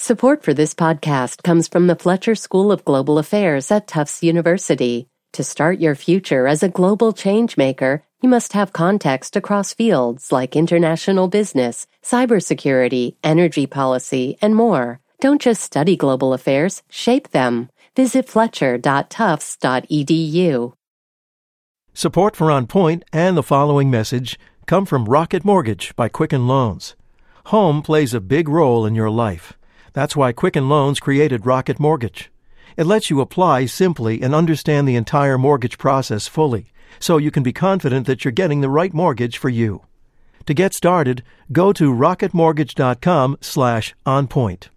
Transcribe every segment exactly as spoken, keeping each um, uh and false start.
Support for this podcast comes from the Fletcher School of Global Affairs at Tufts University. To start your future as a global changemaker, you must have context across fields like international business, cybersecurity, energy policy, and more. Don't just study global affairs, shape them. Visit fletcher dot tufts dot e d u. Support for On Point and the following message come from Rocket Mortgage by Quicken Loans. Home plays a big role in your life. That's why Quicken Loans created Rocket Mortgage. It lets you apply simply and understand the entire mortgage process fully, so you can be confident that you're getting the right mortgage for you. To get started, go to rocketmortgage.com slash onpoint.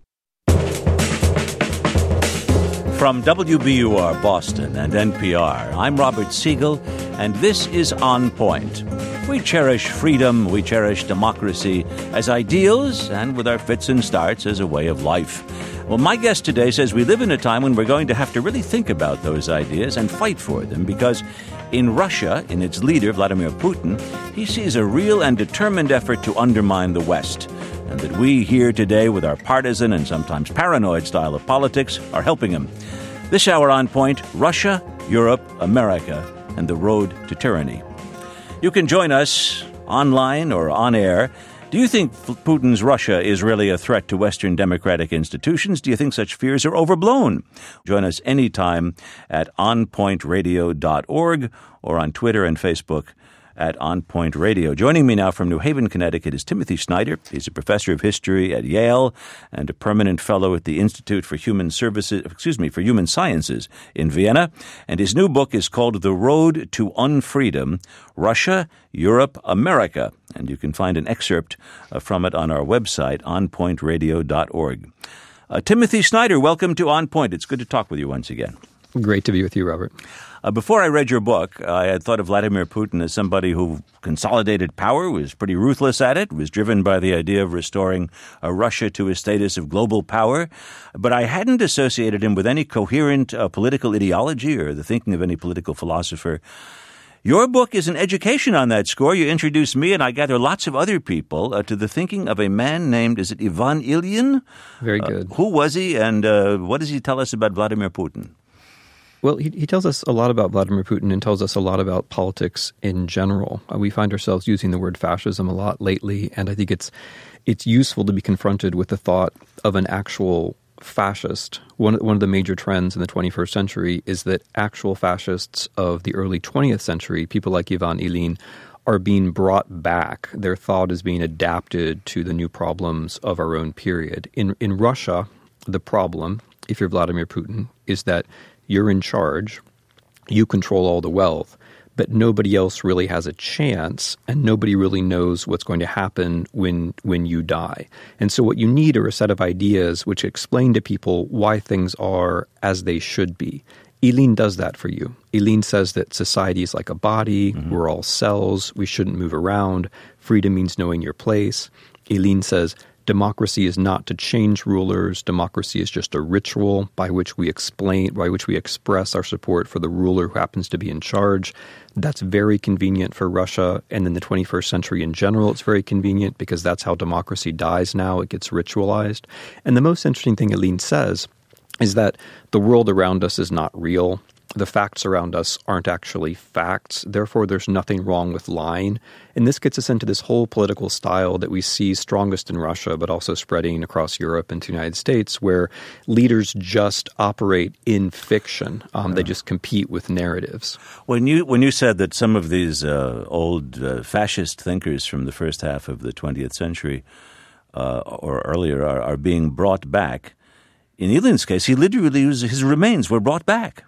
From W B U R Boston and N P R, I'm Robert Siegel, and this is On Point. We cherish freedom, we cherish democracy as ideals, and with our fits and starts as a way of life. Well, my guest today says we live in a time when we're going to have to really think about those ideas and fight for them, because in Russia, in its leader, Vladimir Putin, he sees a real and determined effort to undermine the West, and that we here today, with our partisan and sometimes paranoid style of politics, are helping him. This hour On Point, Russia, Europe, America, and the road to tyranny. You can join us online or on air. Do you think Putin's Russia is really a threat to Western democratic institutions? Do you think such fears are overblown? Join us anytime at on point radio dot org or on Twitter and Facebook at On Point Radio. Joining me now from New Haven, Connecticut is Timothy Snyder. He's a professor of history at Yale and a permanent fellow at the Institute for Human Services, excuse me, for Human Sciences in Vienna. And his new book is called The Road to Unfreedom, Russia, Europe, America. And you can find an excerpt uh, from it on our website, on point radio dot org. Uh, Timothy Snyder, welcome to On Point. It's good to talk with you once again. Great to be with you, Robert. Uh, before I read your book, I had thought of Vladimir Putin as somebody who consolidated power, was pretty ruthless at it, was driven by the idea of restoring uh, Russia to a status of global power. But I hadn't associated him with any coherent uh, political ideology or the thinking of any political philosopher. Your book is an education on that score. You introduce me, and I gather lots of other people, uh, to the thinking of a man named, is it Ivan Ilyin? Very good. Uh, who was he, and uh, what does he tell us about Vladimir Putin? Well, he, he tells us a lot about Vladimir Putin and tells us a lot about politics in general. Uh, we find ourselves using the word fascism a lot lately, and I think it's it's useful to be confronted with the thought of an actual fascist. One, one of the major trends in the twenty-first century is that actual fascists of the early twentieth century, people like Ivan Ilyin, are being brought back. Their thought is being adapted to the new problems of our own period. In in Russia, the problem, if you're Vladimir Putin, is that you're in charge, you control all the wealth, but nobody else really has a chance, and nobody really knows what's going to happen when when you die. And so what you need are a set of ideas which explain to people why things are as they should be. Ilyin does that for you. Ilyin says that society is like a body, mm-hmm. we're all cells, we shouldn't move around, freedom means knowing your place. Ilyin says democracy is not to change rulers. Democracy is just a ritual by which we explain, by which we express our support for the ruler who happens to be in charge. That's very convenient for Russia, and in the twenty-first century in general, it's very convenient because that's how democracy dies now. It gets ritualized. And the most interesting thing Ilyin says is that the world around us is not real. The facts around us aren't actually facts. Therefore, there's nothing wrong with lying. And this gets us into this whole political style that we see strongest in Russia, but also spreading across Europe and the United States, where leaders just operate in fiction. Um, yeah. They just compete with narratives. When you when you said that some of these uh, old uh, fascist thinkers from the first half of the twentieth century uh, or earlier are, are being brought back, in Ilyin's case, he literally was, his remains were brought back.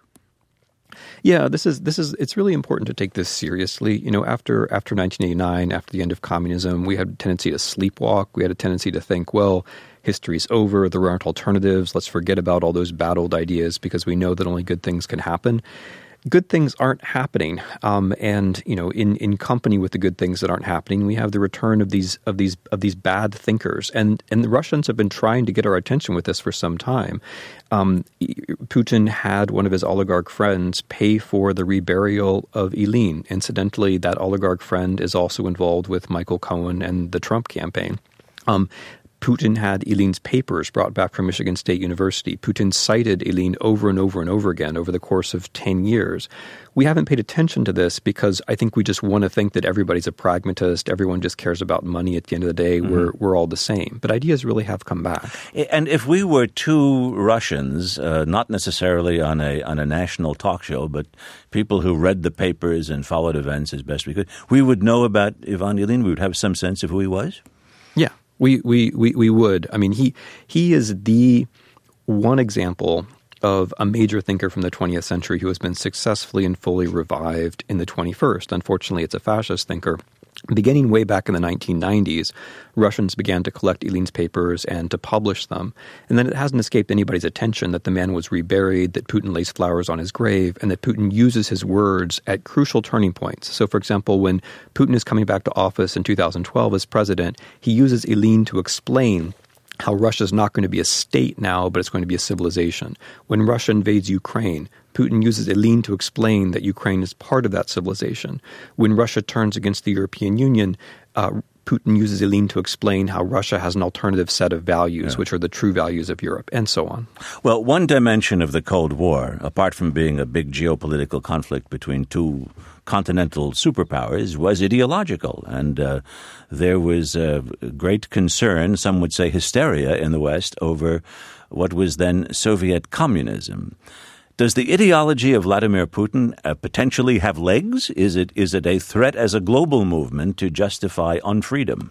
Yeah, this is this is it's really important to take this seriously. You know, after after nineteen eighty-nine, after the end of communism, we had a tendency to sleepwalk. We had a tendency to think, well, history's over, there aren't alternatives. Let's forget about all those bad old ideas because we know that only good things can happen. Good things aren't happening, um, and you know, in, in company with the good things that aren't happening, we have the return of these of these of these bad thinkers, and and the Russians have been trying to get our attention with this for some time. Um, Putin had one of his oligarch friends pay for the reburial of Ilyin. Incidentally, that oligarch friend is also involved with Michael Cohen and the Trump campaign. Um, Putin had Ilin's papers brought back from Michigan State University. Putin cited Ilin over and over and over again over the course of ten years. We haven't paid attention to this because I think we just want to think that everybody's a pragmatist, everyone just cares about money at the end of the day, mm-hmm. we're, we're all the same. But ideas really have come back. And if we were two Russians, uh, not necessarily on a on a national talk show, but people who read the papers and followed events as best we could, we would know about Ivan Ilin? We would have some sense of who he was? Yeah, we, we, we, we would. I mean, he he is the one example of a major thinker from the twentieth century who has been successfully and fully revived in the twenty-first. Unfortunately, it's a fascist thinker. Beginning way back in the nineteen nineties, Russians began to collect Ilin's papers and to publish them. And then it hasn't escaped anybody's attention that the man was reburied, that Putin lays flowers on his grave, and that Putin uses his words at crucial turning points. So, for example, when Putin is coming back to office in two thousand twelve as president, he uses Ilin to explain how Russia is not going to be a state now, but it's going to be a civilization. When Russia invades Ukraine, Putin uses Ilin to explain that Ukraine is part of that civilization. When Russia turns against the European Union, uh, Putin uses Ilin to explain how Russia has an alternative set of values, yeah. which are the true values of Europe, and so on. Well, one dimension of the Cold War, apart from being a big geopolitical conflict between two continental superpowers, was ideological. And uh, there was uh, great concern, some would say hysteria in the West, over what was then Soviet communism. Does the ideology of Vladimir Putin uh, potentially have legs? Is it is it a threat as a global movement to justify unfreedom?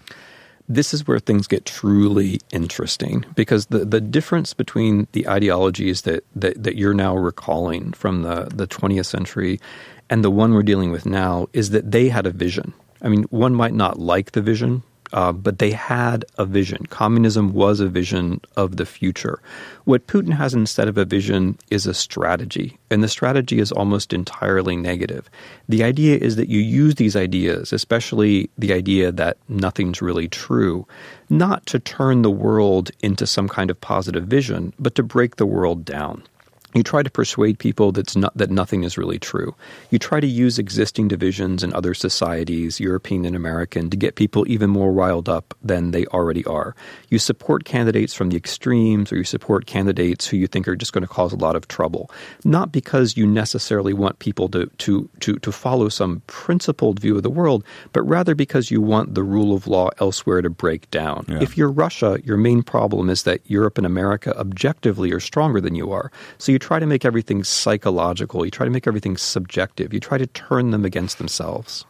This is where things get truly interesting, because the, the difference between the ideologies that, that, that you're now recalling from the, the twentieth century and the one we're dealing with now is that they had a vision. I mean, one might not like the vision, Uh, but they had a vision. Communism was a vision of the future. What Putin has instead of a vision is a strategy, and the strategy is almost entirely negative. The idea is that you use these ideas, especially the idea that nothing's really true, not to turn the world into some kind of positive vision, but to break the world down. You try to persuade people that's not, that nothing is really true. You try to use existing divisions in other societies, European and American, to get people even more riled up than they already are. You support candidates from the extremes, or you support candidates who you think are just going to cause a lot of trouble. Not because you necessarily want people to, to, to, to follow some principled view of the world, but rather because you want the rule of law elsewhere to break down. Yeah. If you're Russia, your main problem is that Europe and America objectively are stronger than you are. So you try to make everything psychological. You try to make everything subjective. You try to turn them against themselves.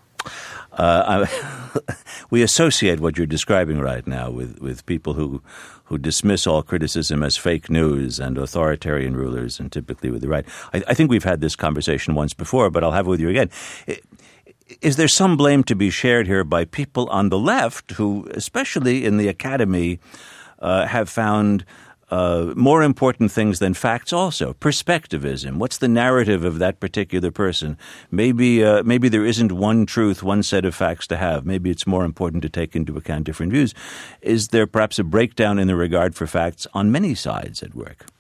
Uh, I, we associate what you're describing right now with, with people who who dismiss all criticism as fake news and authoritarian rulers, and typically with the right. I, I think we've had this conversation once before, but I'll have it with you again. Is there some blame to be shared here by people on the left who, especially in the academy, uh, have found Uh, more important things than facts also? Perspectivism. What's the narrative of that particular person? Maybe uh, maybe there isn't one truth, one set of facts to have. Maybe it's more important to take into account different views. Is there perhaps a breakdown in the regard for facts on many sides at work?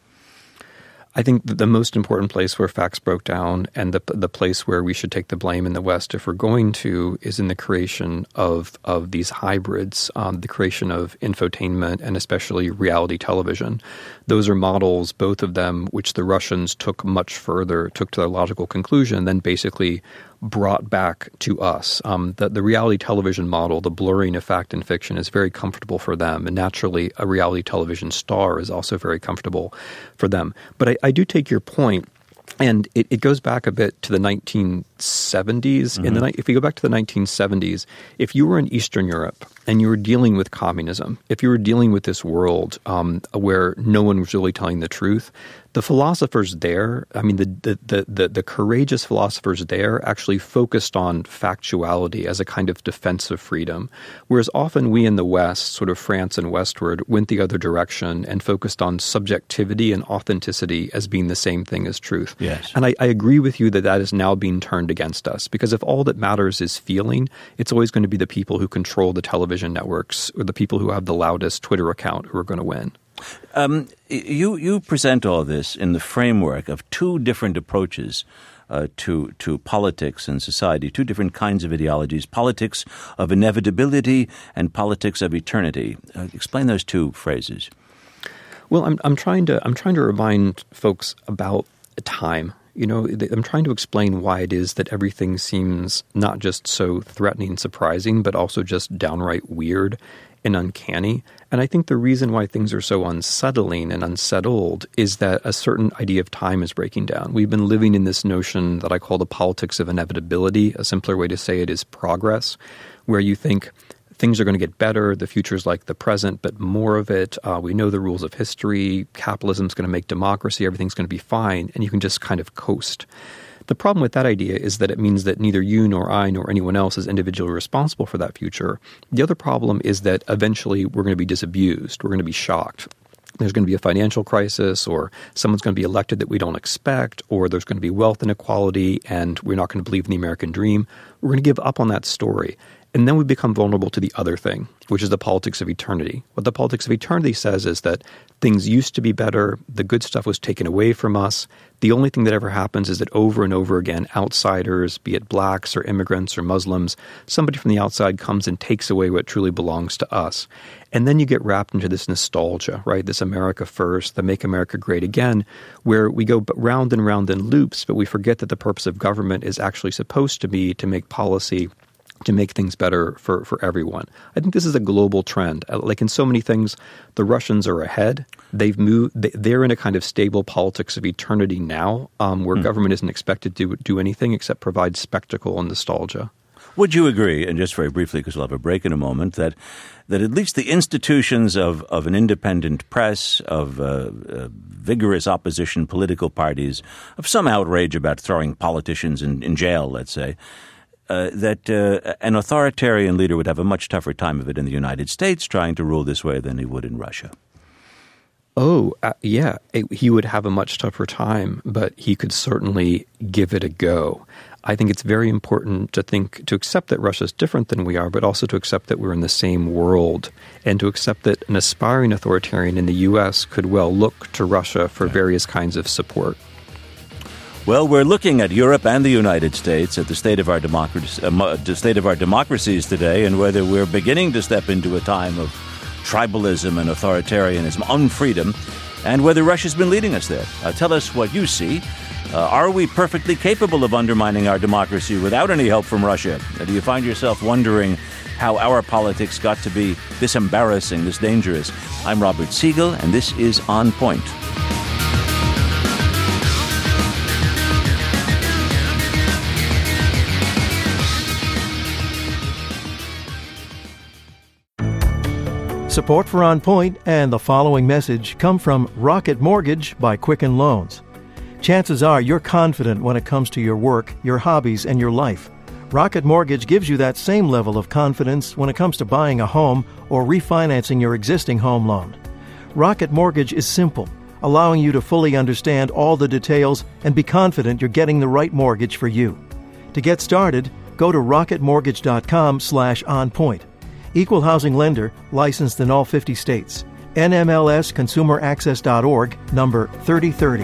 I think the most important place where facts broke down, and the the place where we should take the blame in the West, if we're going to, is in the creation of of these hybrids, um, the creation of infotainment and especially reality television. Those are models, both of them, which the Russians took much further, took to their logical conclusion, then basically brought back to us. Um, the, the reality television model, the blurring of fact and fiction, is very comfortable for them. And naturally, a reality television star is also very comfortable for them. But I, I do take your point, and it, it goes back a bit to the nineteen seventies. Mm-hmm. In the, if you go back to the nineteen seventies, if you were in Eastern Europe and you were dealing with communism, if you were dealing with this world um, where no one was really telling the truth, the philosophers there, I mean, the, the the the courageous philosophers there actually focused on factuality as a kind of defense of freedom, whereas often we in the West, sort of France and westward, went the other direction and focused on subjectivity and authenticity as being the same thing as truth. Yes. And I, I agree with you that that is now being turned against us, because if all that matters is feeling, it's always going to be the people who control the television networks or the people who have the loudest Twitter account who are going to win. Um, you you present all this in the framework of two different approaches uh, to to politics and society, two different kinds of ideologies, politics of inevitability and politics of eternity. Uh, explain those two phrases. Well, I'm I'm trying to I'm trying to remind folks about time. You know, I'm trying to explain why it is that everything seems not just so threatening and surprising, but also just downright weird and uncanny. And I think the reason why things are so unsettling and unsettled is that a certain idea of time is breaking down. We've been living in this notion that I call the politics of inevitability. A simpler way to say it is progress, where you think things are going to get better, the future is like the present, but more of it. Uh, we know the rules of history. Capitalism is going to make democracy. Everything's going to be fine, and you can just kind of coast. The problem with that idea is that it means that neither you nor I nor anyone else is individually responsible for that future. The other problem is that eventually we're going to be disabused. We're going to be shocked. There's going to be a financial crisis, or someone's going to be elected that we don't expect, or there's going to be wealth inequality, and we're not going to believe in the American dream. We're going to give up on that story. And then we become vulnerable to the other thing, which is the politics of eternity. What the politics of eternity says is that things used to be better, the good stuff was taken away from us. The only thing that ever happens is that over and over again, outsiders, be it blacks or immigrants or Muslims, somebody from the outside comes and takes away what truly belongs to us. And then you get wrapped into this nostalgia, right? This America first, the Make America Great Again, where we go round and round in loops, but we forget that the purpose of government is actually supposed to be to make policy, to make things better for, for everyone. I think this is a global trend. Like in so many things, the Russians are ahead. They've moved. They're in a kind of stable politics of eternity now, um, where hmm. government isn't expected to do anything except provide spectacle and nostalgia. Would you agree, and just very briefly, because we'll have a break in a moment, that that at least the institutions of, of an independent press, of uh, uh, vigorous opposition political parties, of some outrage about throwing politicians in, in jail, let's say, Uh, that uh, an authoritarian leader would have a much tougher time of it in the United States trying to rule this way than he would in Russia? Oh, uh, yeah. It, he would have a much tougher time, but he could certainly give it a go. I think it's very important to think, to accept that Russia is different than we are, but also to accept that we're in the same world, and to accept that an aspiring authoritarian in the U S could well look to Russia for various kinds of support. Well, we're looking at Europe and the United States, at the state of our democracy, uh, the state of our democracies today, and whether we're beginning to step into a time of tribalism and authoritarianism, unfreedom, and whether Russia's been leading us there. Uh, tell us what you see. Uh, are we perfectly capable of undermining our democracy without any help from Russia? Uh, do you find yourself wondering how our politics got to be this embarrassing, this dangerous? I'm Robert Siegel, and this is On Point. Support for On Point and the following message come from Rocket Mortgage by Quicken Loans. Chances are you're confident when it comes to your work, your hobbies, and your life. Rocket Mortgage gives you that same level of confidence when it comes to buying a home or refinancing your existing home loan. Rocket Mortgage is simple, allowing you to fully understand all the details and be confident you're getting the right mortgage for you. To get started, go to rocketmortgage.com slash onpoint. Equal housing lender, licensed in all fifty states. N M L S consumer access dot org, number thirty thirty.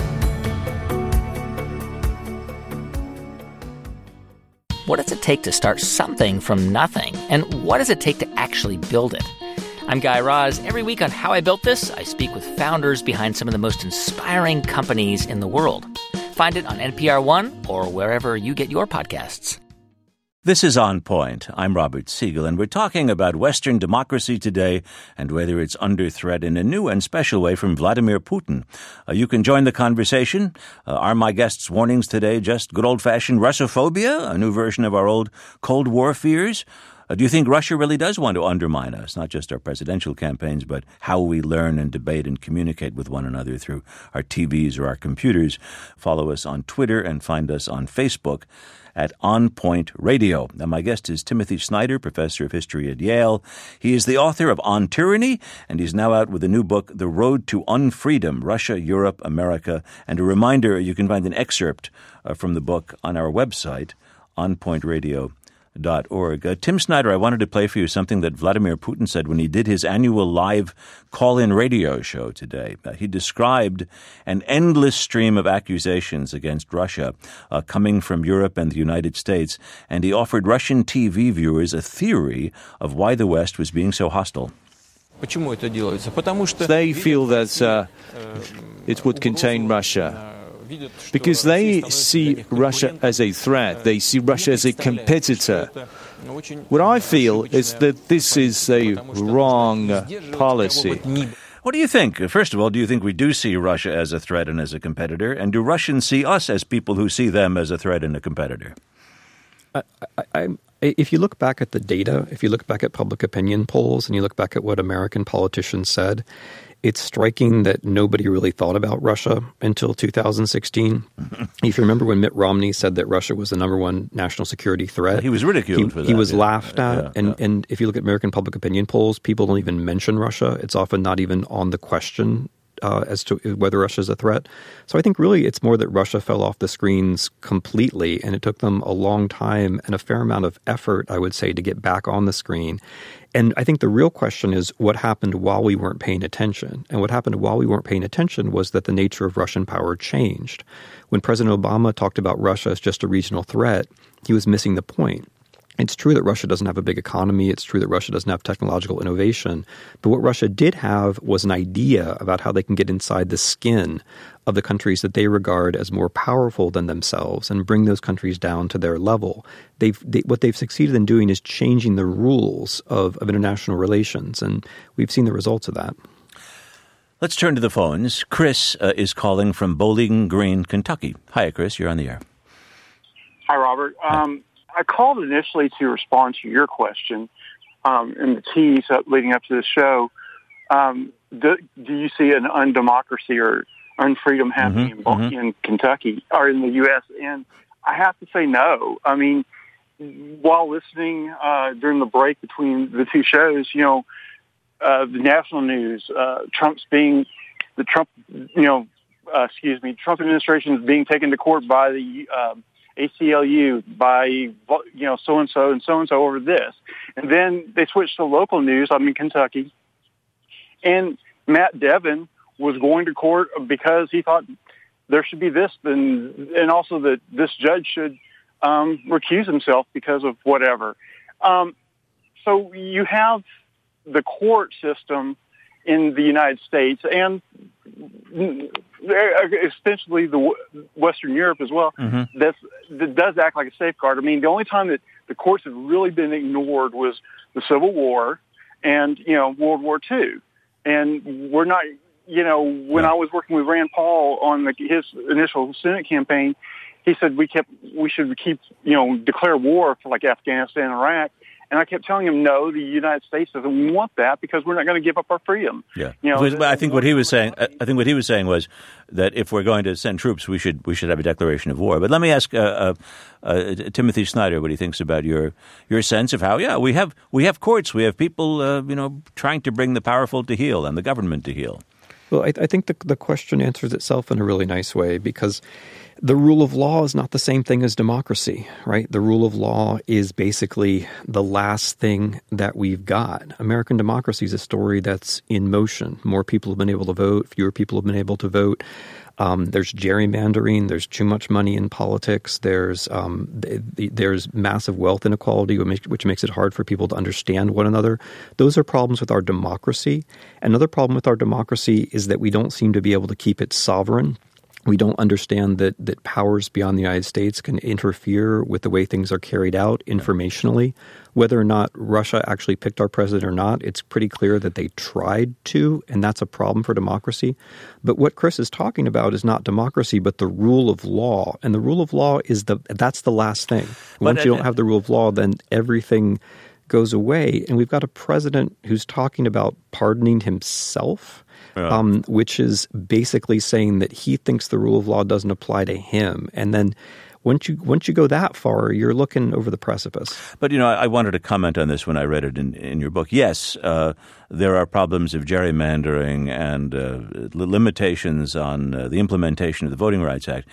What does it take to start something from nothing? And what does it take to actually build it? I'm Guy Raz. Every week on How I Built This, I speak with founders behind some of the most inspiring companies in the world. Find it on N P R One or wherever you get your podcasts. This is On Point. I'm Robert Siegel, and we're talking about Western democracy today and whether it's under threat in a new and special way from Vladimir Putin. Uh, you can join the conversation. Uh, are my guests' warnings today just good old-fashioned Russophobia, a new version of our old Cold War fears? Uh, do you think Russia really does want to undermine us, not just our presidential campaigns, but how we learn and debate and communicate with one another through our T Vs or our computers? Follow us on Twitter and find us on Facebook at On Point Radio. Now, my guest is Timothy Snyder, professor of history at Yale. He is the author of On Tyranny, and he's now out with a new book, The Road to Unfreedom, Russia, Europe, America. And a reminder, you can find an excerpt uh, from the book on our website, on point radio dot org. Uh, Tim Snyder, I wanted to play for you something that Vladimir Putin said when he did his annual live call-in radio show today. Uh, he described an endless stream of accusations against Russia uh, coming from Europe and the United States, and he offered Russian T V viewers a theory of why the West was being so hostile. They feel that uh, it would contain Russia because they see Russia as a threat. They see Russia as a competitor. What I feel is that this is a wrong policy. What do you think? First of all, do you think we do see Russia as a threat and as a competitor? And do Russians see us as people who see them as a threat and a competitor? I, I, I, if you look back at the data, if you look back at public opinion polls and you look back at what American politicians said, it's striking that nobody really thought about Russia until two thousand sixteen. If you remember when Mitt Romney said that Russia was the number one national security threat. He was ridiculed he, for that. He was yeah. laughed at. Yeah, and, yeah. and if you look at American public opinion polls, people don't even mention Russia. It's often not even on the question uh, as to whether Russia is a threat. So I think really it's more that Russia fell off the screens completely, and it took them a long time and a fair amount of effort, I would say, to get back on the screen. And I think the real question is what happened while we weren't paying attention. And what happened while we weren't paying attention was that the nature of Russian power changed. When President Obama talked about Russia as just a regional threat, he was missing the point. It's true that Russia doesn't have a big economy. It's true that Russia doesn't have technological innovation. But what Russia did have was an idea about how they can get inside the skin of the countries that they regard as more powerful than themselves and bring those countries down to their level. They've, they, what they've succeeded in doing is changing the rules of, of international relations, and we've seen the results of that. Let's turn to the phones. Chris uh, is calling from Bowling Green, Kentucky. Hi, Chris. You're on the air. Hi, Robert. Um, I called initially to respond to your question um, in the tease up leading up to the show. Um, do, do you see an undemocracy or unfreedom happening mm-hmm, in, mm-hmm. in Kentucky or in the U S? And I have to say no. I mean, while listening uh, during the break between the two shows, you know, uh, the national news, uh, Trump's being the Trump, you know, uh, excuse me, Trump administration is being taken to court by the uh, A C L U, by, you know, so-and-so and so-and-so over this. And then they switched to local news. I'm in Kentucky. And Matt Devin was going to court because he thought there should be this, and, and also that this judge should um, recuse himself because of whatever. Um, so you have the court system in the United States and essentially the Western Europe as well, mm-hmm. that's, that does act like a safeguard. I mean, the only time that the courts have really been ignored was the Civil War and, you know, World War Two. And we're not, you know, when yeah. I was working with Rand Paul on the, his initial Senate campaign, he said we kept, we should keep, you know, declare war for like Afghanistan and Iraq. And I kept telling him, no, the United States doesn't want that because we're not going to give up our freedom. Yeah, you know, I think what he was saying. I think what he was saying was that if we're going to send troops, we should we should have a declaration of war. But let me ask uh, uh, uh, Timothy Snyder what he thinks about your your sense of how yeah we have we have courts, we have people uh, you know trying to bring the powerful to heel and the government to heel. Well, I, I think the the question answers itself in a really nice way because the rule of law is not the same thing as democracy, right? The rule of law is basically the last thing that we've got. American democracy is a story that's in motion. More people have been able to vote. Fewer people have been able to vote. Um, there's gerrymandering. There's too much money in politics. There's um, th- th- there's massive wealth inequality, which makes, which makes it hard for people to understand one another. Those are problems with our democracy. Another problem with our democracy is that we don't seem to be able to keep it sovereign. We don't understand that, that powers beyond the United States can interfere with the way things are carried out informationally. Whether or not Russia actually picked our president or not, it's pretty clear that they tried to, and that's a problem for democracy. But what Chris is talking about is not democracy, but the rule of law. And the rule of law is the that's the last thing. Once but, uh, you don't have the rule of law, then everything goes away. And we've got a president who's talking about pardoning himself. Yeah. Um, which is basically saying that he thinks the rule of law doesn't apply to him. And then once you once you go that far, you're looking over the precipice. But, you know, I, I wanted to comment on this when I read it in, in your book. Yes, uh, there are problems of gerrymandering and uh, limitations on uh, the implementation of the Voting Rights Act.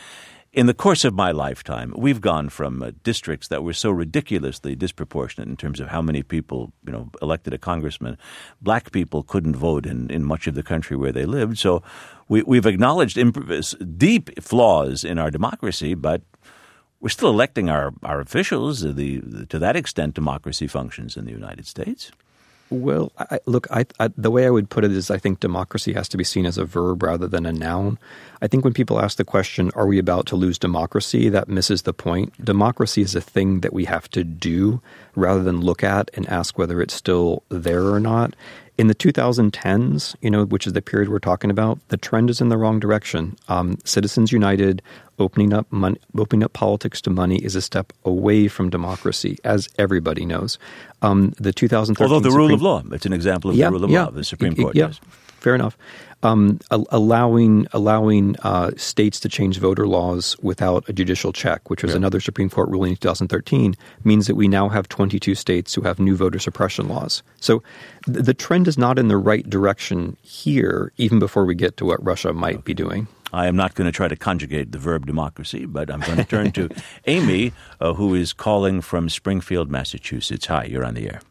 in the course of my lifetime, we've gone from uh, districts that were so ridiculously disproportionate in terms of how many people, you know, elected a congressman. Black people couldn't vote in, in much of the country where they lived. So we, we've acknowledged imp- deep flaws in our democracy, but we're still electing our, our officials. The, the, to that extent, democracy functions in the United States. Well, I, look, I, I, the way I would put it is I think democracy has to be seen as a verb rather than a noun. I think when people ask the question, are we about to lose democracy, that misses the point. Democracy is a thing that we have to do rather than look at and ask whether it's still there or not. In the two thousand tens, you know, which is the period we're talking about, the trend is in the wrong direction. Um, Citizens United, opening up money, opening up politics to money is a step away from democracy, as everybody knows. Um, the two thousand thirteen Although the Supreme, rule of law, it's an example of yeah, the rule of yeah, law. The Supreme it, it, Court yeah, does. Fair enough. Um, allowing allowing uh, states to change voter laws without a judicial check, which was yeah. another Supreme Court ruling in two thousand thirteen, means that we now have twenty-two states who have new voter suppression laws. So th- the trend is not in the right direction here, even before we get to what Russia might okay. be doing. I am not going to try to conjugate the verb democracy, but I'm going to turn to Amy, uh, who is calling from Springfield, Massachusetts. Hi, you're on the air.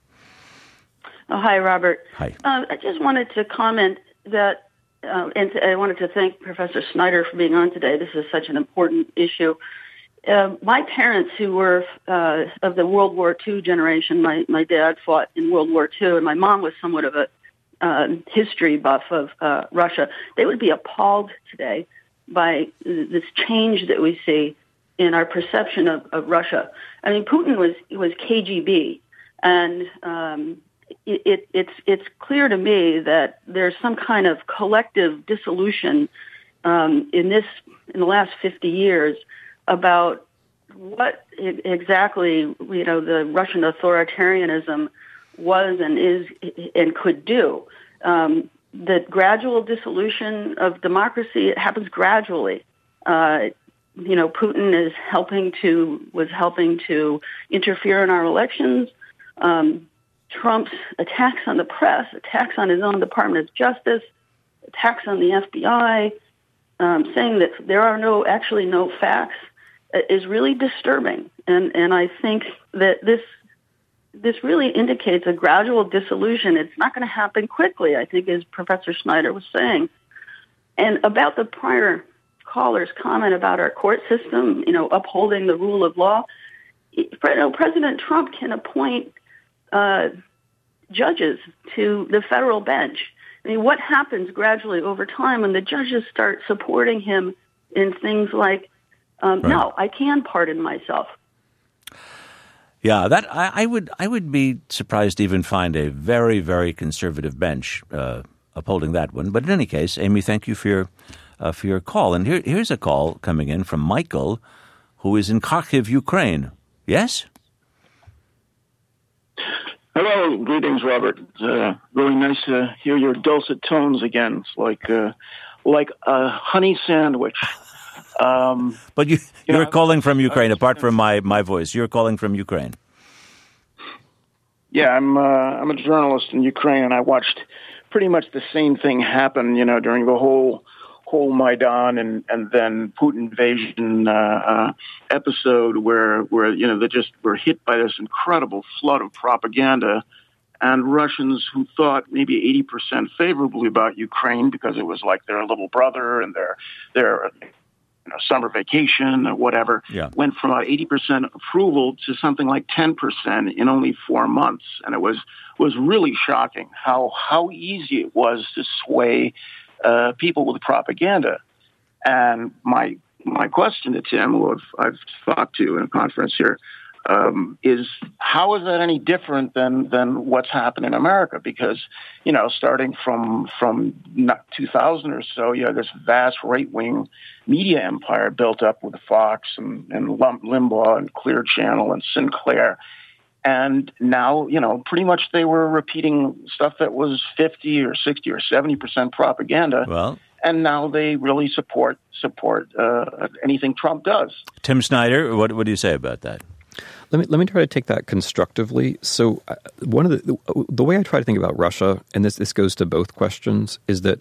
Oh, hi, Robert. Hi. Uh, I just wanted to comment that Uh, and I wanted to thank Professor Snyder for being on today. This is such an important issue. Uh, my parents, who were uh, of the World War Two generation, my, my dad fought in World War Two, and my mom was somewhat of a uh, history buff of uh, Russia. They would be appalled today by this change that we see in our perception of, of Russia. I mean, Putin was was K G B, and um, It, it, it's it's clear to me that there's some kind of collective dissolution um, in this in the last fifty years about what exactly you know the Russian authoritarianism was and is and could do. Um, the gradual dissolution of democracy, it happens gradually. Uh, you know, Putin is helping to was helping to interfere in our elections. Um, Trump's attacks on the press, attacks on his own Department of Justice, attacks on the F B I, um, saying that there are no, actually no facts, uh, is really disturbing. And and I think that this this really indicates a gradual dissolution. It's not going to happen quickly, I think, as Professor Snyder was saying. And about the prior caller's comment about our court system, you know, upholding the rule of law, you know, President Trump can appoint Uh, judges to the federal bench. I mean, what happens gradually over time when the judges start supporting him in things like, um, right. no, I can pardon myself. Yeah, that I, I would I would be surprised to even find a very, very conservative bench uh, upholding that one. But in any case, Amy, thank you for your uh, for your call. And here, here's a call coming in from Michael, who is in Kharkiv, Ukraine. Yes? Hello, greetings, Robert. It's uh, really nice to hear your dulcet tones again. It's like uh, like a honey sandwich. Um, but you, you're you know, calling from Ukraine, apart from my, my voice. You're calling from Ukraine. Yeah, I'm uh, I'm a journalist in Ukraine, and I watched pretty much the same thing happen, you know, during the whole whole Maidan and, and then Putin invasion uh, uh, episode where, where, you know, they just were hit by this incredible flood of propaganda. And Russians who thought maybe eighty percent favorably about Ukraine because it was like their little brother and their, their you know, summer vacation or whatever, yeah. went from about eighty percent approval to something like ten percent in only four months. And it was, was really shocking how, how easy it was to sway Uh, people with propaganda. And my my question to Tim, who I've, I've talked to in a conference here, um, is how is that any different than than what's happened in America? Because, you know, starting from from two thousand or so, you have this vast right-wing media empire built up with Fox and, and Limbaugh and Clear Channel and Sinclair. And now, you know, pretty much they were repeating stuff that was fifty or sixty or seventy percent propaganda. Well, and now they really support support uh, anything Trump does. Tim Snyder, what, what do you say about that? Let me let me try to take that constructively. So uh, one of the the way I try to think about Russia, and this this goes to both questions, is that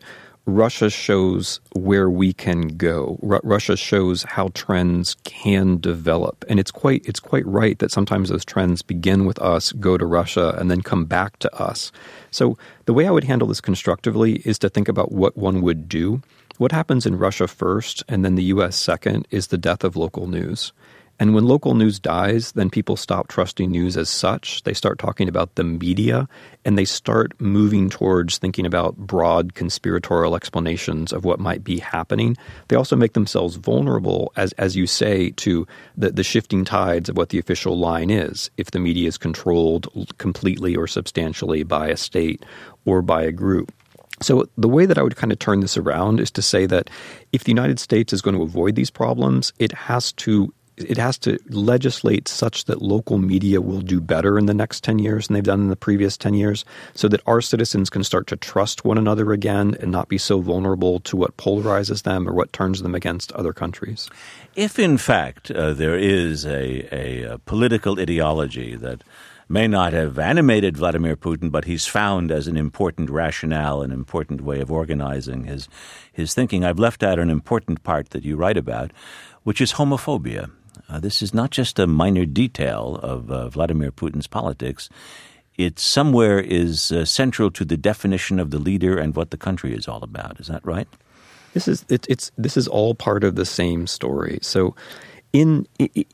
Russia shows where we can go. Ru- Russia shows how trends can develop. And it's quite it's quite right that sometimes those trends begin with us, go to Russia, and then come back to us. So the way I would handle this constructively is to think about what one would do. What happens in Russia first and then the U S second is the death of local news. And when local news dies, then people stop trusting news as such. They start talking about the media, and they start moving towards thinking about broad conspiratorial explanations of what might be happening. They also make themselves vulnerable, as as you say, to the, the shifting tides of what the official line is, if the media is controlled completely or substantially by a state or by a group. So the way that I would kind of turn this around is to say that if the United States is going to avoid these problems, it has to It has to legislate such that local media will do better in the next ten years than they've done in the previous ten years, so that our citizens can start to trust one another again and not be so vulnerable to what polarizes them or what turns them against other countries. If, in fact, uh, there is a, a, a political ideology that may not have animated Vladimir Putin, but he's found as an important rationale, an important way of organizing his, his thinking, I've left out an important part that you write about, which is homophobia. Uh, this is not just a minor detail of uh, Vladimir Putin's politics. It somewhere is uh, central to the definition of the leader and what the country is all about. Is that right? This is it, it's this is all part of the same story. So, in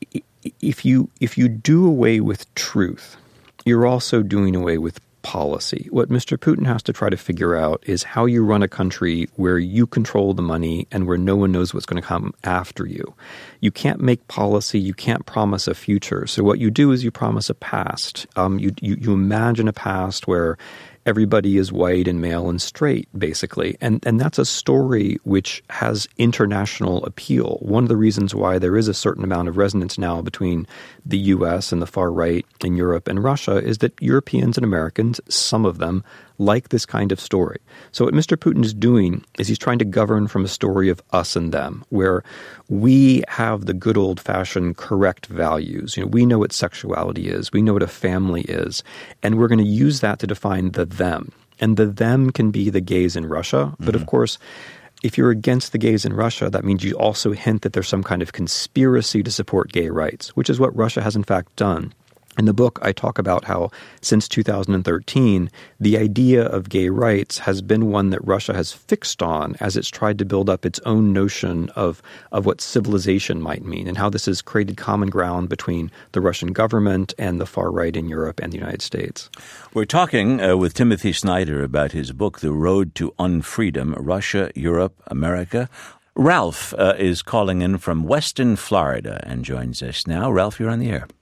if you if you do away with truth, you're also doing away with policy. What Mister Putin has to try to figure out is how you run a country where you control the money and where no one knows what's going to come after you. You can't make policy. You can't promise a future. So what you do is you promise a past. Um, you, you, you imagine a past where everybody is white and male and straight, basically. And and that's a story which has international appeal. One of the reasons why there is a certain amount of resonance now between the U S and the far right in Europe and Russia is that Europeans and Americans, some of them, like this kind of story. So what Mister Putin is doing is he's trying to govern from a story of us and them, where we have the good old-fashioned correct values. You know, we know what sexuality is. We know what a family is. And we're going to use that to define the them. And the them can be the gays in Russia. Mm-hmm. But of course, if you're against the gays in Russia, that means you also hint that there's some kind of conspiracy to support gay rights, which is what Russia has in fact done. In the book, I talk about how since two thousand thirteen, the idea of gay rights has been one that Russia has fixed on as it's tried to build up its own notion of, of what civilization might mean, and how this has created common ground between the Russian government and the far right in Europe and the United States. We're talking uh, with Timothy Snyder about his book, The Road to Unfreedom, Russia, Europe, America. Ralph uh, is calling in from Weston, Florida, and joins us now. Ralph, you're on the air.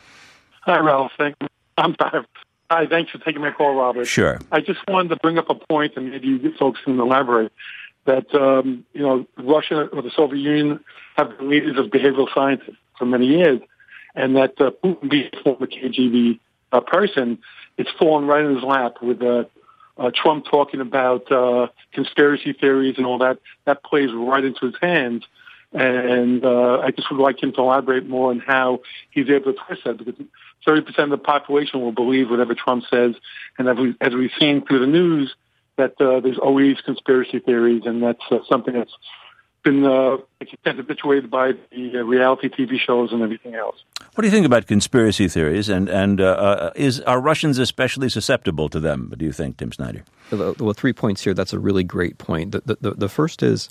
Hi, Ralph. Thank you. I'm sorry. Hi, thanks for taking my call, Robert. Sure. I just wanted to bring up a point, and maybe you folks can elaborate, that, um, you know, Russia or the Soviet Union have been leaders of behavioral scientists for many years, and that uh, Putin, being a former K G B uh, person, it's fallen right in his lap with uh, uh, Trump talking about uh, conspiracy theories and all that. That plays right into his hands. And uh, I just would like him to elaborate more on how he's able to twist that, because thirty percent of the population will believe whatever Trump says. And as, we, as we've seen through the news, that uh, there's always conspiracy theories, and that's uh, something that's been uh, habituated by the uh, reality T V shows and everything else. What do you think about conspiracy theories, and, and uh, uh, is are Russians especially susceptible to them, do you think, Tim Snyder? Well, three points here. That's a really great point. The, the, the first is,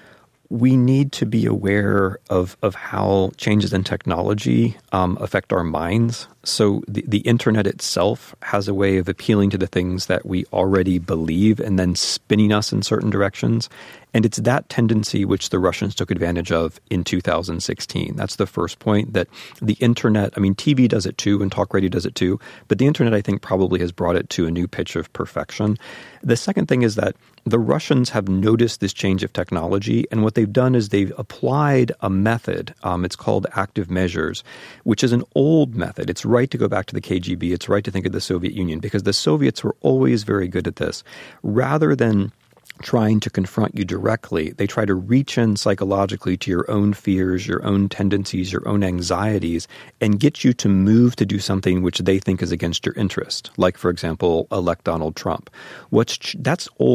we need to be aware of, of how changes in technology um, affect our minds. So the, the internet itself has a way of appealing to the things that we already believe and then spinning us in certain directions. And it's that tendency which the Russians took advantage of in two thousand sixteen. That's the first point, that the internet, I mean, T V does it too and talk radio does it too, but the internet, I think, probably has brought it to a new pitch of perfection. The second thing is that the Russians have noticed this change of technology, and what they've done is they've applied a method. Um, it's called active measures, which is an old method. It's right to go back to the K G B. It's right to think of the Soviet Union, because the Soviets were always very good at this. Rather than trying to confront you directly, they try to reach in psychologically to your own fears, your own tendencies, your own anxieties, and get you to move to do something which they think is against your interest. Like, for example, elect Donald Trump. What's ch- that's old.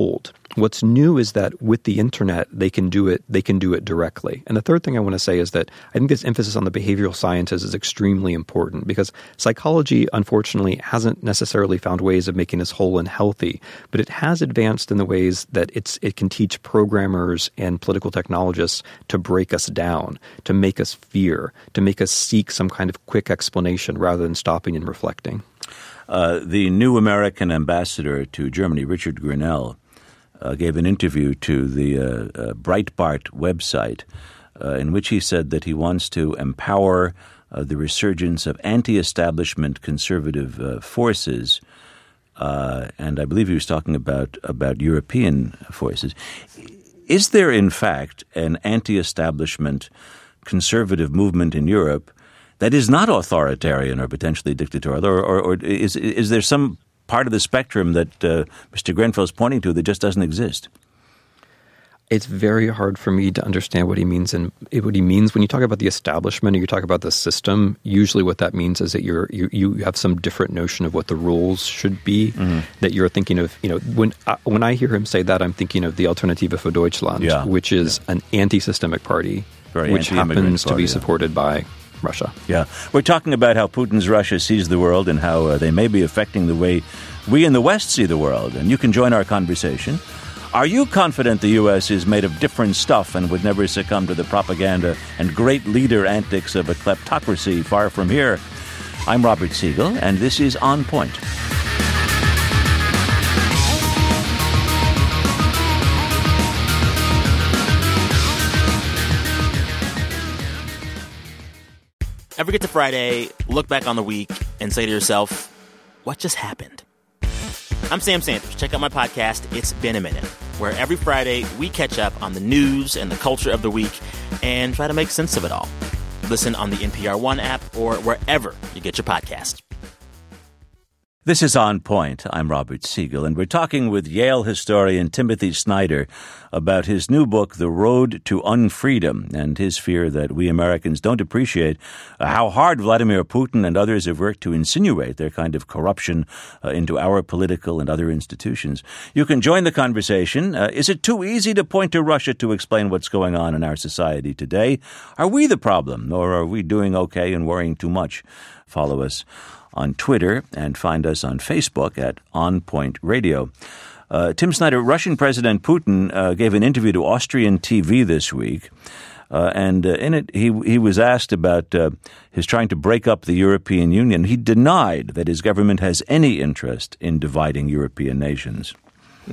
What's new is that with the internet, they can do it, they can do it directly. And the third thing I want to say is that I think this emphasis on the behavioral sciences is extremely important because psychology, unfortunately, hasn't necessarily found ways of making us whole and healthy, but it has advanced in the ways that it's it can teach programmers and political technologists to break us down, to make us fear, to make us seek some kind of quick explanation rather than stopping and reflecting. Uh, the new American ambassador to Germany, Richard Grenell, Uh, gave an interview to the uh, uh, Breitbart website uh, in which he said that he wants to empower uh, the resurgence of anti-establishment conservative uh, forces, uh, and I believe he was talking about, about European forces. Is there, in fact, an anti-establishment conservative movement in Europe that is not authoritarian or potentially dictatorial, or, or, or is, is there some part of the spectrum that uh, Mister Grenfell is pointing to that just doesn't exist? It's very hard for me to understand what he means. And what he means when you talk about the establishment or you talk about the system, usually what that means is that you're, you you have some different notion of what the rules should be, mm-hmm. that you're thinking of, you know, when I, when I hear him say that, I'm thinking of the Alternative für Deutschland, yeah. which is yeah. an anti-systemic party, Very which happens party, to be yeah. supported by Russia. Yeah. We're talking about how Putin's Russia sees the world and how uh, they may be affecting the way we in the West see the world. And you can join our conversation. Are you confident the U S is made of different stuff and would never succumb to the propaganda and great leader antics of a kleptocracy far from here? I'm Robert Siegel, and this is On Point. Ever get to Friday, look back on the week, and say to yourself, what just happened? I'm Sam Sanders. Check out my podcast, It's Been a Minute, where every Friday we catch up on the news and the culture of the week and try to make sense of it all. Listen on the N P R One app or wherever you get your podcast. This is On Point. I'm Robert Siegel, and we're talking with Yale historian Timothy Snyder about his new book, The Road to Unfreedom, and his fear that we Americans don't appreciate how hard Vladimir Putin and others have worked to insinuate their kind of corruption uh, into our political and other institutions. You can join the conversation. Uh, is it too easy to point to Russia to explain what's going on in our society today? Are we the problem, or are we doing okay and worrying too much? Follow us on Twitter and find us on Facebook at On Point Radio. Uh, Tim Snyder, Russian President Putin uh, gave an interview to Austrian T V this week, uh, and uh, in it he he was asked about uh, his trying to break up the European Union. He denied that his government has any interest in dividing European nations. He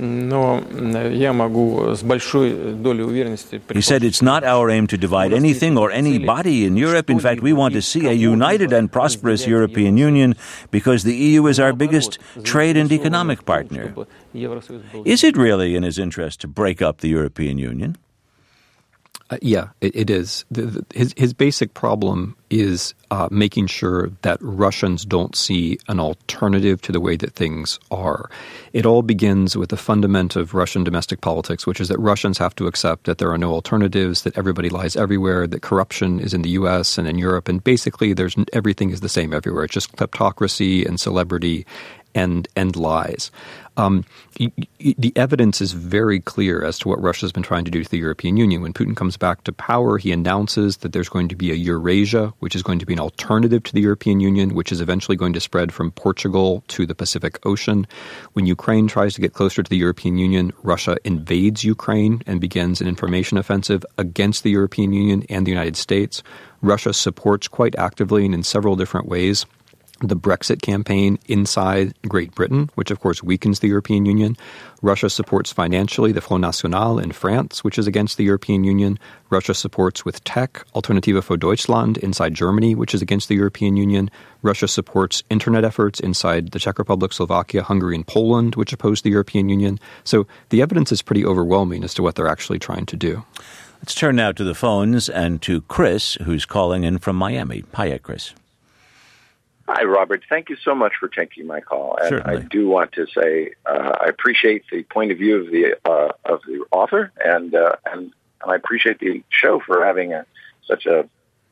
said it's not our aim to divide anything or anybody in Europe. In fact, we want to see a united and prosperous European Union because the E U is our biggest trade and economic partner. Is it really in his interest to break up the European Union? Uh, yeah, it, it is. The, the, his his basic problem is uh, making sure that Russians don't see an alternative to the way that things are. It all begins with the fundament of Russian domestic politics, which is that Russians have to accept that there are no alternatives, that everybody lies everywhere, that corruption is in the U S and in Europe, and basically there's everything is the same everywhere. It's just kleptocracy and celebrity and and lies. Um, the evidence is very clear as to what Russia's been trying to do to the European Union. When Putin comes back to power, he announces that there's going to be a Eurasia, which is going to be an alternative to the European Union, which is eventually going to spread from Portugal to the Pacific Ocean. When Ukraine tries to get closer to the European Union, Russia invades Ukraine and begins an information offensive against the European Union and the United States. Russia supports quite actively and in several different ways the Brexit campaign inside Great Britain, which of course weakens the European Union. Russia supports financially the Front National in France, which is against the European Union. Russia supports with tech Alternative für Deutschland inside Germany, which is against the European Union. Russia supports internet efforts inside the Czech Republic, Slovakia, Hungary, and Poland, which oppose the European Union. So the evidence is pretty overwhelming as to what they're actually trying to do. Let's turn now to the phones and to Chris, who's calling in from Miami. Hiya, Chris. Hi, Robert. Thank you so much for taking my call. And Certainly. I do want to say uh, I appreciate the point of view of the uh, of the author, and uh, and and I appreciate the show for having a, such a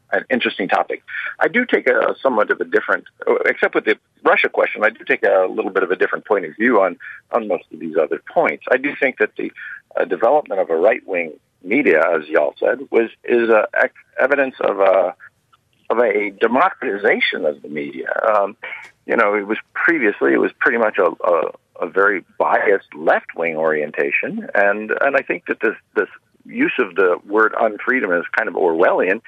an interesting topic. I do take a somewhat of a different, except with the Russia question, I do take a little bit of a different point of view on, on most of these other points. I do think that the uh, development of a right-wing media, as y'all said, was is uh, evidence of a of a democratization of the media. Um, you know, it was previously it was pretty much a, a, a very biased left-wing orientation, and and I think that this this use of the word unfreedom is kind of Orwellian.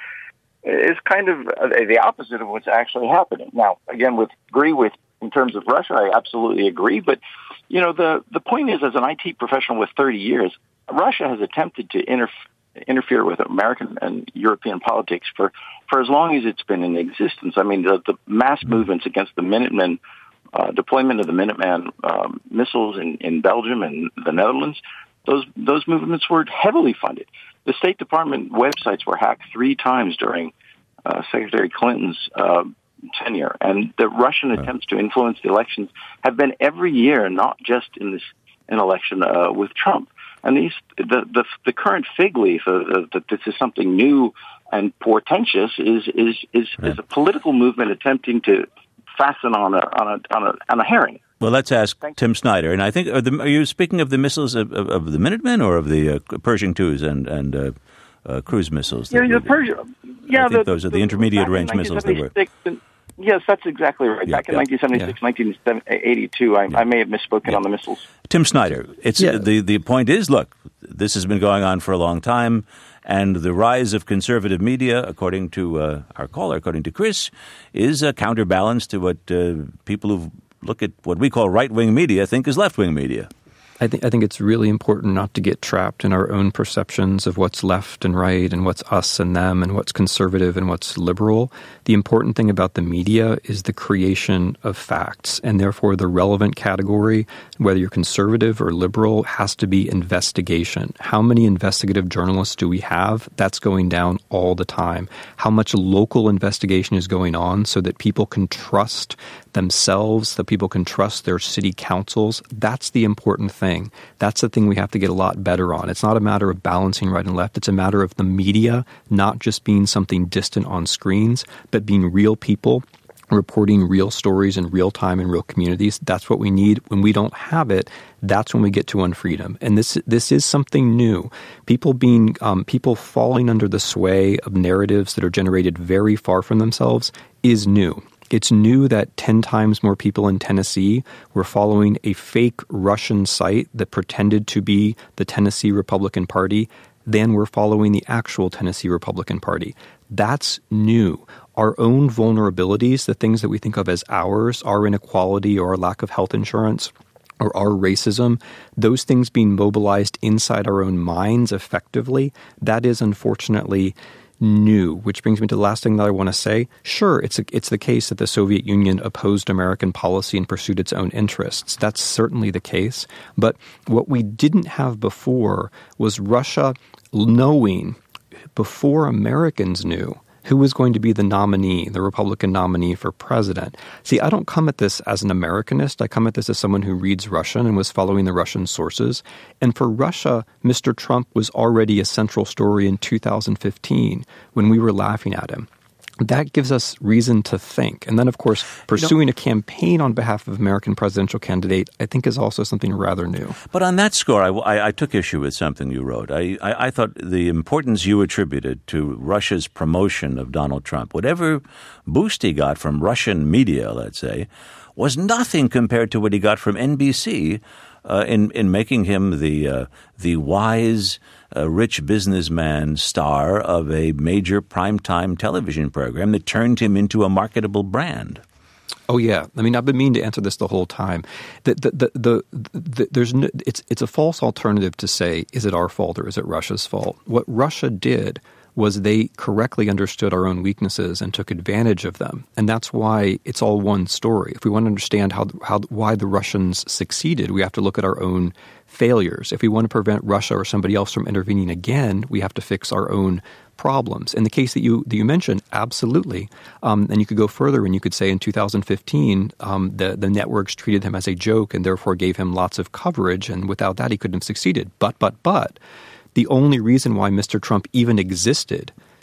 Is kind of the opposite of what's actually happening. Now, again, with agree with in terms of Russia, I absolutely agree. But you know, the the point is, as an I T professional with thirty years, Russia has attempted to interfere. interfere with American and European politics for, for as long as it's been in existence. I mean, the, the mass movements against the Minutemen, uh, deployment of the Minuteman um, missiles in, in Belgium and the Netherlands, those those movements were heavily funded. The State Department websites were hacked three times during uh, Secretary Clinton's uh, tenure, and the Russian attempts to influence the elections have been every year, not just in this an election uh, with Trump. And these, the, the the current fig leaf of, of that this is something new and portentous is is is, right. is a political movement attempting to fasten on a on a on a on a herring. Well, let's ask Tim Snyder. And I think are, the, are you speaking of the missiles of, of, of the Minutemen or of the uh, Pershing twos and and uh, uh, cruise missiles? Yeah, the Pershing. Yeah, I think the, those are the intermediate range missiles that were. And, yes, that's exactly right. Yeah, Back in yeah, nineteen seventy-six, yeah. nineteen eighty-two, I, Yeah. I may have misspoken Yeah. on the missiles. Tim Snyder, it's Yeah. the the point is, look, this has been going on for a long time, and the rise of conservative media, according to uh, our caller, according to Chris, is a counterbalance to what uh, people who look at what we call right-wing media think is left-wing media. I think I think it's really important not to get trapped in our own perceptions of what's left and right and what's us and them and what's conservative and what's liberal. The important thing about the media is the creation of facts, and therefore the relevant category, whether you're conservative or liberal, has to be investigation. How many investigative journalists do we have? That's going down all the time. How much local investigation is going on so that people can trust themselves, that people can trust their city councils? That's the important thing. That's the thing we have to get a lot better on. It's not a matter of balancing right and left. It's a matter of the media not just being something distant on screens, but being real people, reporting real stories in real time in real communities. That's what we need. When we don't have it, that's when we get to unfreedom. And this this is something new. People being um, people falling under the sway of narratives that are generated very far from themselves is new. It's new that ten times more people in Tennessee were following a fake Russian site that pretended to be the Tennessee Republican Party than were following the actual Tennessee Republican Party. That's new. Our own vulnerabilities, the things that we think of as ours, our inequality or our lack of health insurance, or our racism, those things being mobilized inside our own minds effectively, that is unfortunately new, which brings me to the last thing that I want to say. Sure, it's a, it's the case that the Soviet Union opposed American policy and pursued its own interests. That's certainly the case. But what we didn't have before was Russia knowing, before Americans knew, who was going to be the nominee, the Republican nominee for president. See, I don't come at this as an Americanist. I come at this as someone who reads Russian and was following the Russian sources. And for Russia, Mister Trump was already a central story in two thousand fifteen when we were laughing at him. That gives us reason to think. And then, of course, pursuing you know, a campaign on behalf of American presidential candidate, I think, is also something rather new. But on that score, I, I, I took issue with something you wrote. I, I, I thought the importance you attributed to Russia's promotion of Donald Trump, whatever boost he got from Russian media, let's say, was nothing compared to what he got from N B C uh, in, in making him the, uh, the wise, a rich businessman star of a major primetime television program that turned him into a marketable brand. Oh yeah, I mean I've been meaning to answer this the whole time. The, the, the, the, the, there's no, it's it's a false alternative to say is it our fault or is it Russia's fault? What Russia did was they correctly understood our own weaknesses and took advantage of them, and that's why it's all one story. If we want to understand how how why the Russians succeeded, we have to look at our own failures. If we want to prevent Russia or somebody else from intervening again, we have to fix our own problems. In the case that you that you mentioned, absolutely. Um, and you could go further and you could say in two thousand fifteen, um, the, the networks treated him as a joke and therefore gave him lots of coverage, and without that he couldn't have succeeded. But, but, but, the only reason why Mister Trump even existed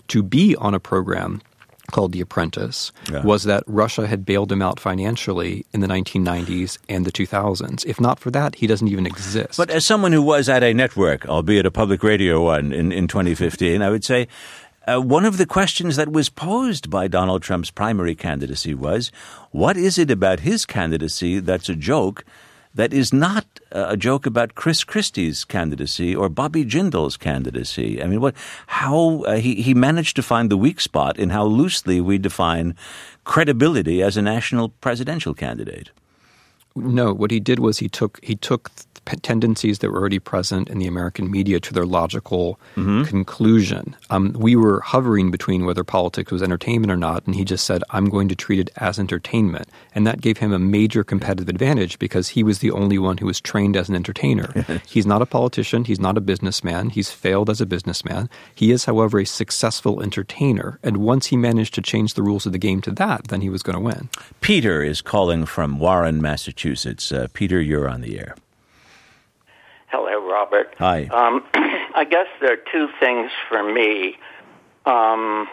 to be on a program called The Apprentice yeah. was that Russia had bailed him out financially in the nineteen nineties and the two thousands. If not for that, he doesn't even exist. But as someone who was at a network, albeit a public radio one, in, in twenty fifteen, I would say uh, one of the questions that was posed by Donald Trump's primary candidacy was, what is it about his candidacy that's a joke that is not a joke about Chris Christie's candidacy or Bobby Jindal's candidacy? I mean, what? How uh, he he managed to find the weak spot in how loosely we define credibility as a national presidential candidate. No, what he did was he took he took tendencies that were already present in the American media to their logical mm-hmm. conclusion. Um, we were hovering between whether politics was entertainment or not, and he just said, I'm going to treat it as entertainment. And that gave him a major competitive advantage because he was the only one who was trained as an entertainer. He's not a politician. He's not a businessman. He's failed as a businessman. He is, however, a successful entertainer. And once he managed to change the rules of the game to that, then he was going to win. Peter is calling from Warren, Massachusetts. Uh, Peter, you're on the air. Hello, Robert. Hi. Um, I guess there are two things for me. Um,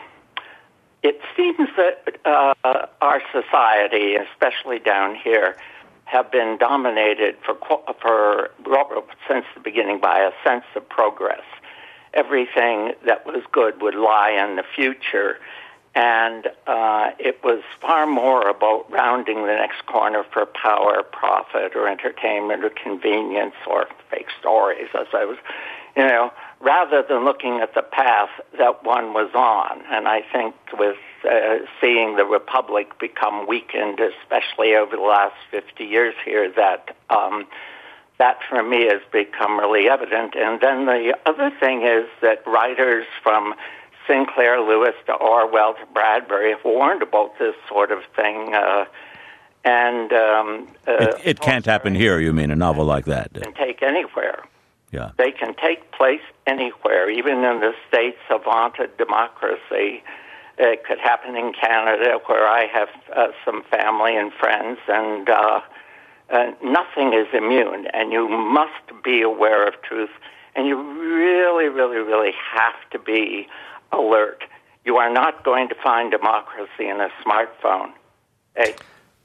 it seems that uh, our society, especially down here, have been dominated for for since the beginning by a sense of progress. Everything that was good would lie in the future. And uh, it was far more about rounding the next corner for power, profit, or entertainment, or convenience, or fake stories, as I was, you know, rather than looking at the path that one was on. And I think with uh, seeing the Republic become weakened, especially over the last fifty years here, that um, that for me has become really evident. And then the other thing is that writers from Sinclair Lewis to Orwell to Bradbury have warned about this sort of thing. Uh, and um, uh, It, it can't happen here, you mean, a novel like that? It can take anywhere. Yeah. They can take place anywhere, even in the states of vaunted democracy. It could happen in Canada, where I have uh, some family and friends, and uh, uh, nothing is immune, and you must be aware of truth, and you really, really, really have to be alert. You are not going to find democracy in a smartphone. Hey.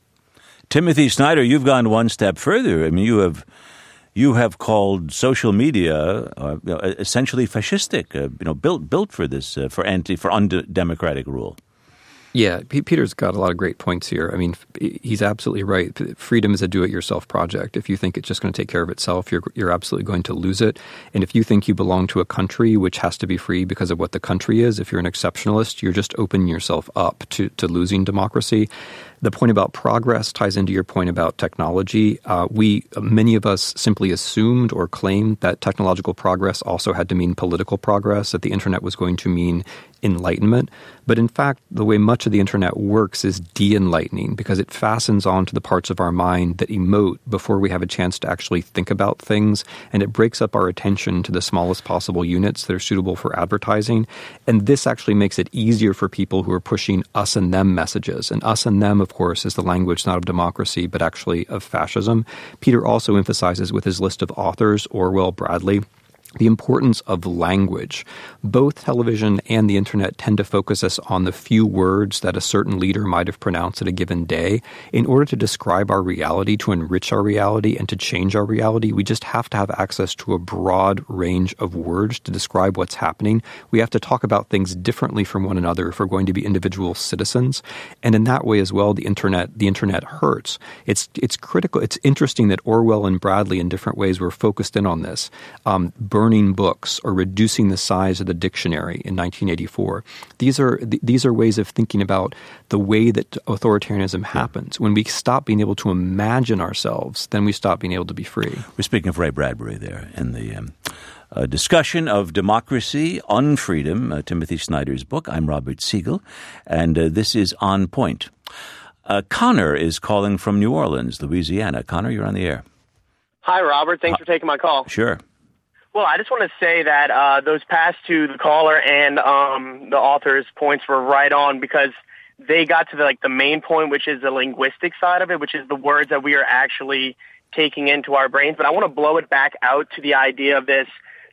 Timothy Snyder, you've gone one step further. I mean, you have you have called social media uh, you know, essentially fascistic. Uh, you know, built built for this uh, for anti for undemocratic rule. Yeah, P- Peter's got a lot of great points here. I mean, f- he's absolutely right. Freedom is a do-it-yourself project. If you think it's just going to take care of itself, you're you're absolutely going to lose it. And if you think you belong to a country which has to be free because of what the country is, if you're an exceptionalist, you're just opening yourself up to, to losing democracy. The point about progress ties into your point about technology. Uh, we, many of us simply assumed or claimed that technological progress also had to mean political progress, that the internet was going to mean enlightenment. But in fact, the way much of the internet works is de-enlightening because it fastens onto the parts of our mind that emote before we have a chance to actually think about things, and it breaks up our attention to the smallest possible units that are suitable for advertising. And this actually makes it easier for people who are pushing us and them messages. And us and them, of course, is the language not of democracy, but actually of fascism. Peter also emphasizes with his list of authors, Orwell, Bradley, the importance of language. Both television and the internet tend to focus us on the few words that a certain leader might have pronounced at a given day. In order to describe our reality, to enrich our reality, and to change our reality, we just have to have access to a broad range of words to describe what's happening. We have to talk about things differently from one another if we're going to be individual citizens. And in that way as well, the internet the internet hurts. It's it's critical. It's interesting that Orwell and Bradley in different ways were focused in on this. Um, burning books or reducing the size of the dictionary in nineteen eighty-four. These are th- these are ways of thinking about the way that authoritarianism happens. When we stop being able to imagine ourselves, then we stop being able to be free. We're speaking of Ray Bradbury there in the um, uh, discussion of democracy on freedom, uh, Timothy Snyder's book. I'm Robert Siegel, and uh, this is On Point. Uh, Connor is calling from New Orleans, Louisiana. Connor, you're on the air. Hi, Robert. Thanks uh, for taking my call. Sure. Well, I just want to say that uh, those past two, the caller and um, the author's points were right on because they got to the, like the main point, which is the linguistic side of it, which is the words that we are actually taking into our brains. But I want to blow it back out to the idea of this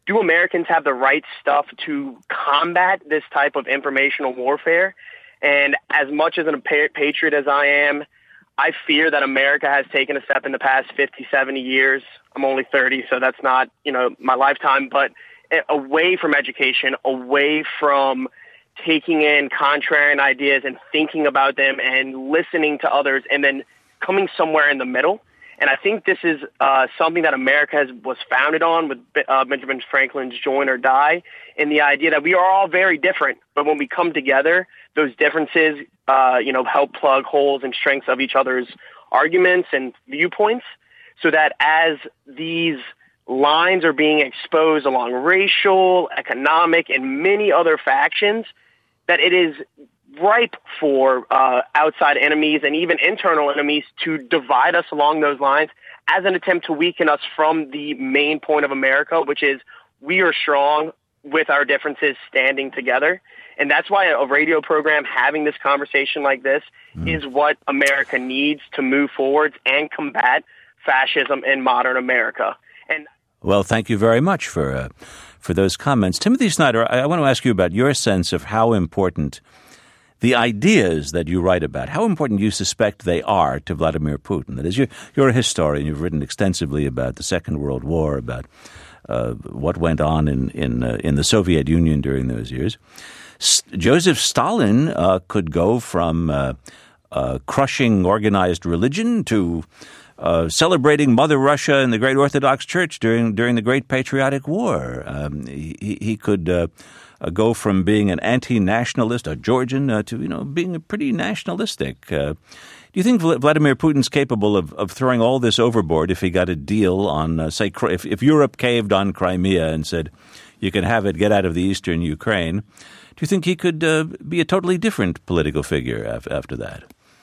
do Americans have the right stuff to combat this type of informational warfare? And as much as a patriot as I am, I fear that America has taken a step in the past fifty, seventy years. I'm only thirty, so that's not, you know, my lifetime, but away from education, away from taking in contrarian ideas and thinking about them and listening to others and then coming somewhere in the middle. And I think this is uh, something that America has, was founded on with uh, Benjamin Franklin's Join or Die, and the idea that we are all very different, but when we come together, those differences, uh, you know, help plug holes and strengths of each other's arguments and viewpoints, so that as these lines are being exposed along racial, economic, and many other factions, that it is ripe for uh, outside enemies and even internal enemies to divide us along those lines as an attempt to weaken us from the main point of America, which is we are strong with our differences standing together. And that's why a radio program having this conversation like this mm. is what America needs to move forward and combat fascism in modern America. And well, thank you very much for uh, for those comments. Timothy Snyder, I, I want to ask you about your sense of how important the ideas that you write about, how important you suspect they are to Vladimir Putin. That is, you're, you're a historian. You've written extensively about the Second World War, about uh, what went on in in, uh, in the Soviet Union during those years. S- Joseph Stalin uh, could go from uh, uh, crushing organized religion to Uh, celebrating Mother Russia and the Great Orthodox Church during during the Great Patriotic War. Um, he, he could uh, uh, go from being an anti-nationalist, a Georgian, uh, to you know being pretty nationalistic. Uh, do you think Vladimir Putin's capable of, of throwing all this overboard if he got a deal on, uh, say, if, if Europe caved on Crimea and said, you can have it, get out of the eastern Ukraine? Do you think he could uh, be a totally different political figure af- after that?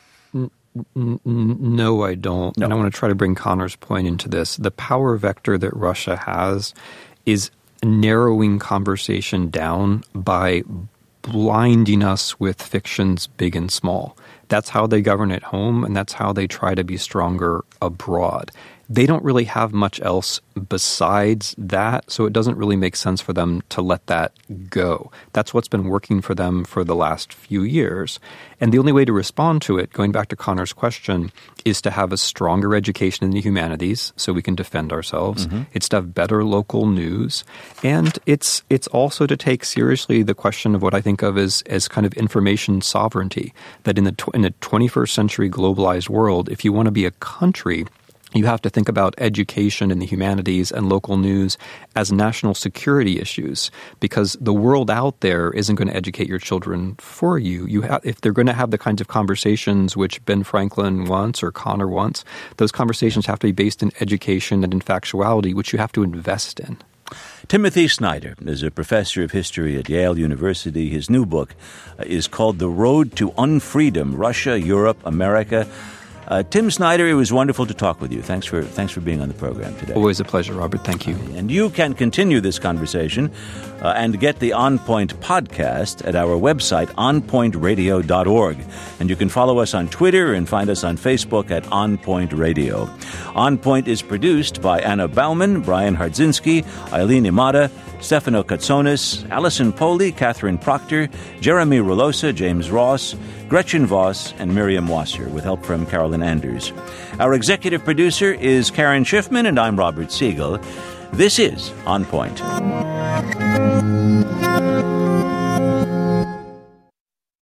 No, I don't. No. And I want to try to bring Connor's point into this. The power vector that Russia has is narrowing conversation down by blinding us with fictions big and small. That's how they govern at home, and that's how they try to be stronger abroad. They don't really have much else besides that, so it doesn't really make sense for them to let that go. That's what's been working for them for the last few years. And the only way to respond to it, going back to Connor's question, is to have a stronger education in the humanities so we can defend ourselves. Mm-hmm. It's to have better local news. And it's it's also to take seriously the question of what I think of as, as kind of information sovereignty, that in the tw- in the twenty-first century globalized world, if you want to be a country, you have to think about education in the humanities and local news as national security issues, because the world out there isn't going to educate your children for you. You have, if they're going to have the kinds of conversations which Ben Franklin wants or Connor wants, those conversations have to be based in education and in factuality, which you have to invest in. Timothy Snyder is a professor of history at Yale University. His new book is called The Road to Unfreedom, Russia, Europe, America. Uh, Tim Snyder, it was wonderful to talk with you. Thanks for thanks for being on the program today. Always a pleasure, Robert. Thank you. And you can continue this conversation uh, and get the On Point podcast at our website, on point radio dot org. And you can follow us on Twitter and find us on Facebook at On Point Radio. On Point is produced by Anna Bauman, Brian Hardzinski, Eileen Imada, Stefano Katsonis, Allison Poley, Catherine Proctor, Jeremy Rolosa, James Ross, Gretchen Voss, and Miriam Wasser, with help from Carolyn Anders. Our executive producer is Karen Schiffman, and I'm Robert Siegel. This is On Point.